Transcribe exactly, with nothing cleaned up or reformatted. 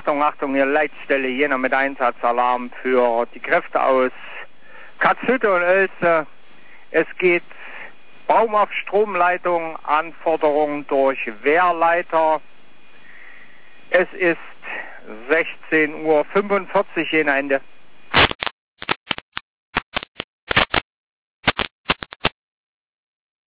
Achtung, Achtung, hier Leitstelle Jena mit Einsatzalarm für die Kräfte aus Katzhütte und Oelze. Es geht Baum auf Stromleitung, Anforderung durch Wehrleiter. Es ist sechzehn Uhr fünfundvierzig Jena Ende.